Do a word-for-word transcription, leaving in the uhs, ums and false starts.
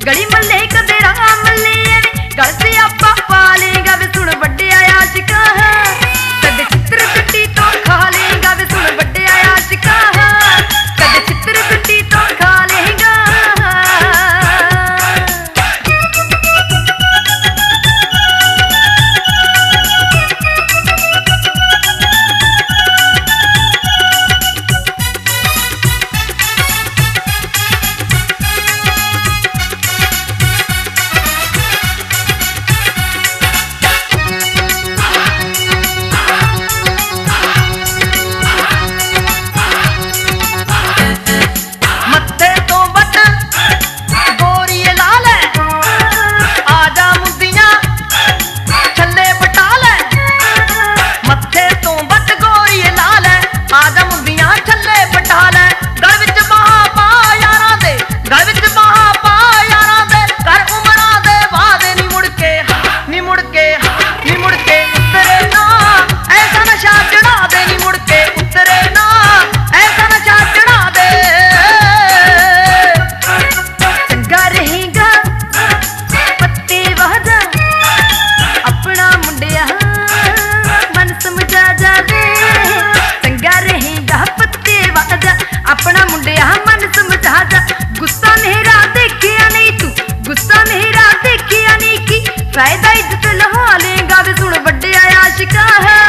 गली मल्ले कदे राह मल्ले गल से आपा पा लेगा वे सुन बड़े आशिका कदे चित्र कुट्टी तो खा लेगा वे सुन बड़े आशिका कदे चित्र कुट्टी तो खा लेगा। अपना मुंडिया मन समझा जा गुस्सा मेरा देखिया नहीं तू गुस्सा मेरा देखिया नहीं की फायदा इज्जत लहा लेगा वे सुन बड़े आशिका है।